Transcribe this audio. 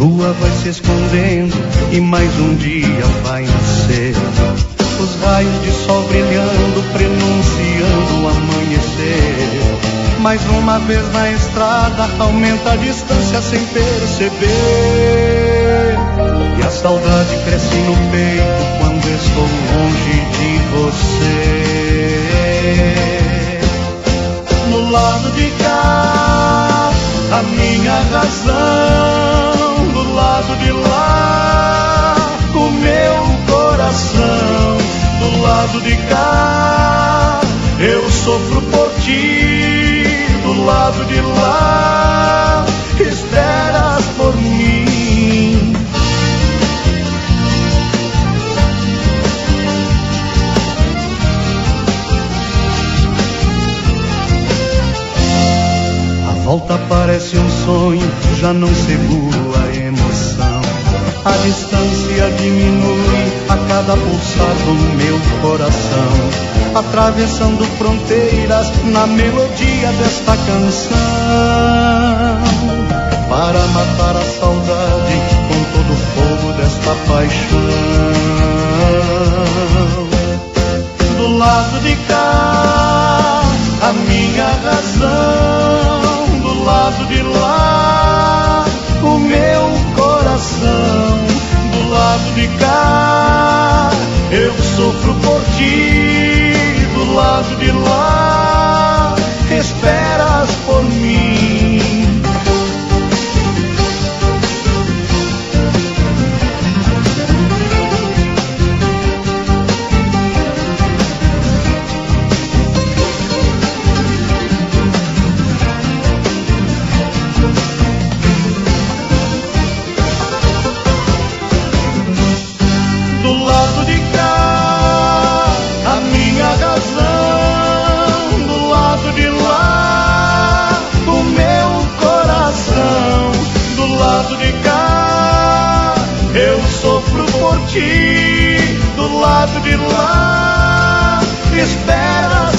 lua vai se escondendo e mais um dia vai nascer. Os raios de sol brilhando, prenunciando o amanhecer. Mais uma vez na estrada, aumenta a distância sem perceber. E a saudade cresce no peito quando estou longe de você. No lado de cá, a minha razão. Do lado de lá, o meu coração. Do lado de cá, eu sofro por ti. Do lado de lá, esperas por mim. A volta parece um sonho, já não seguro a emoção. A distância diminui a cada pulsar do meu coração, atravessando fronteiras na melodia desta canção, para matar a saudade com todo o fogo desta paixão. Do lado de cá, a minha razão. Do lado de lá, o meu coração. Do lado de cá, eu sofro por ti. Do lado de lá, esperas por mim. Do lado de cá, a minha razão. Do lado de lá, o meu coração. Do lado de cá, eu sofro por ti. Do lado de lá, espera